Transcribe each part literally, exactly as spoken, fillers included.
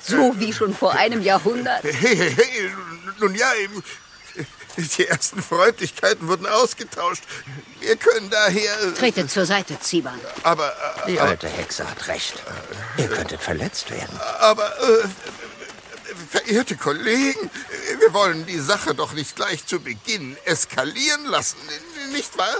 So wie schon vor einem Jahrhundert? Hey, hey, hey, nun ja, die ersten Freundlichkeiten wurden ausgetauscht. Wir können daher... Trete zur Seite, Ziban. Aber... Die alte Hexe hat recht. Ihr könntet verletzt werden. Aber, äh, verehrte Kollegen, wir wollen die Sache doch nicht gleich zu Beginn eskalieren lassen, nicht wahr?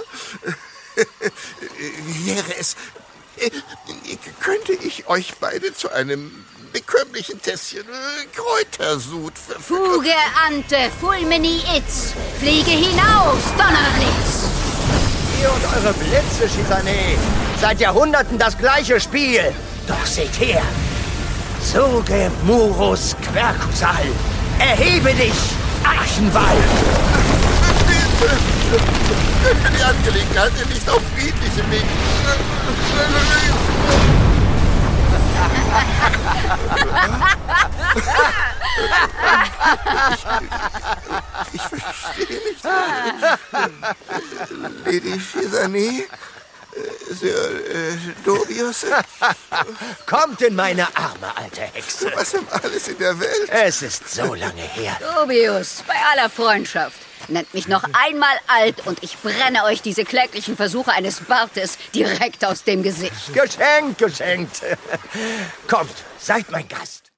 Wie wäre es... Könnte ich euch beide zu einem bekömmlichen Tässchen Kräutersud verfügen? Fuge ante fulmini itz. Fliege hinaus, Donnerblitz. Ihr und eure Blitze, Chisane. Seit Jahrhunderten das gleiche Spiel. Doch seht her. Suge Murus Quercusal. Erhebe dich, Archenwall. Bitte, könnt ihr die Angelegenheit nicht auf friedliche Wege Ich, ich verstehe nicht. Lady Chisane, Sir äh, Dobius. Kommt in meine Arme, alte Hexe. Was um alles in der Welt? Es ist so lange her. Dobius, bei aller Freundschaft. Nennt mich noch einmal alt und ich brenne euch diese kläglichen Versuche eines Bartes direkt aus dem Gesicht. Geschenkt, geschenkt. Kommt, seid mein Gast.